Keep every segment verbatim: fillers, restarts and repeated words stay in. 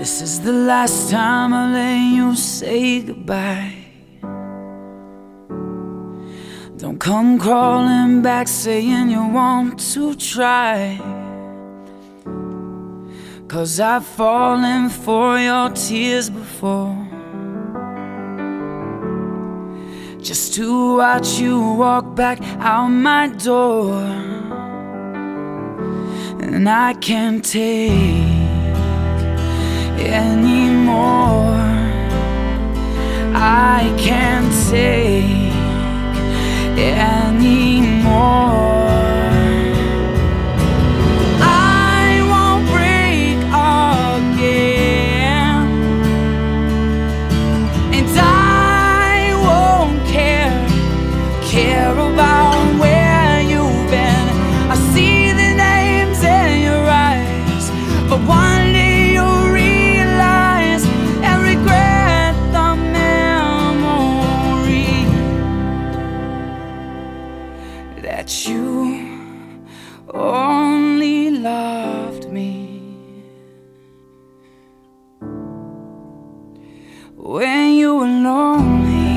This is the last time I let you say goodbye. Don't come crawling back saying you want to try, 'cause I've fallen for your tears before, just to watch you walk back out my door. And I can't take anymore. I can't take anymore. I won't break again, and I won't care, care about where you've been. I see the names in your eyes, but one day you'll realize and regret the memory that you only loved me when you were lonely.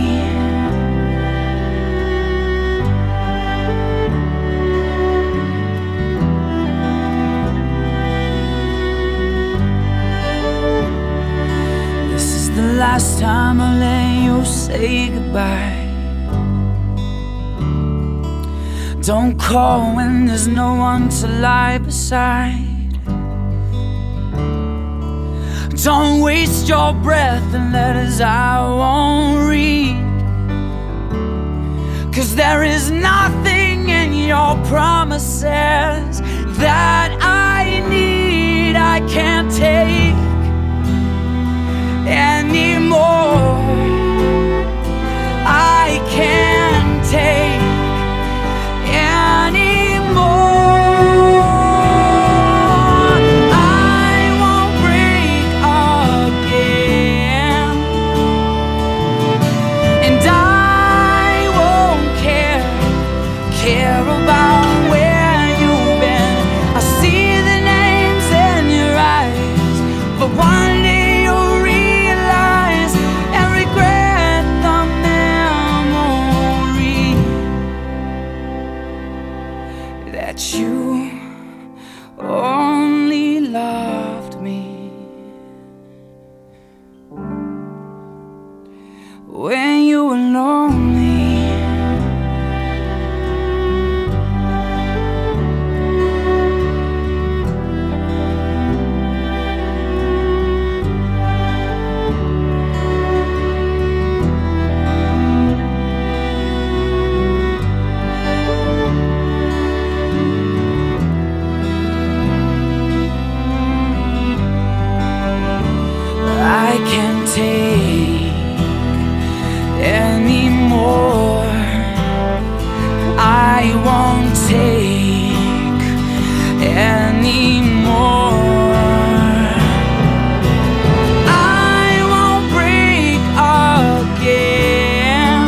This is the last time I let you say goodbye. Don't call when there's no one to lie beside. Don't waste your breath in letters I won't read, 'cause there is nothing in your promises that I need. I can't take anymore. I can't take care about where you've been. I see the names in your eyes, but one day you'll realize and regret the memory that you only loved me when you were lonely. I can't take anymore. I won't take anymore. I won't break again,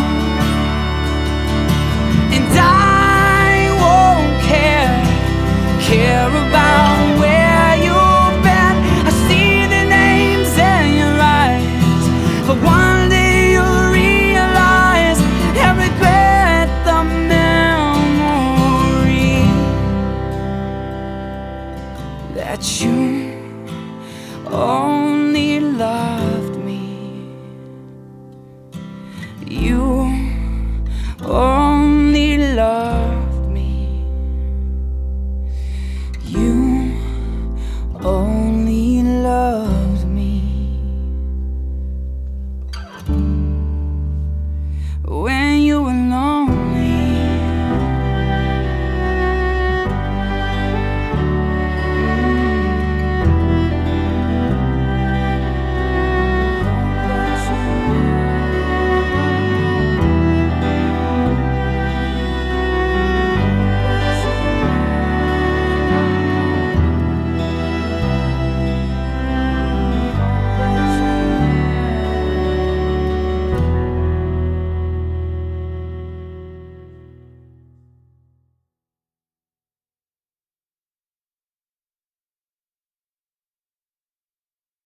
and I won't care, care about where you've been. I see the names in your eyes, but one day you'll realize and regret the memory that you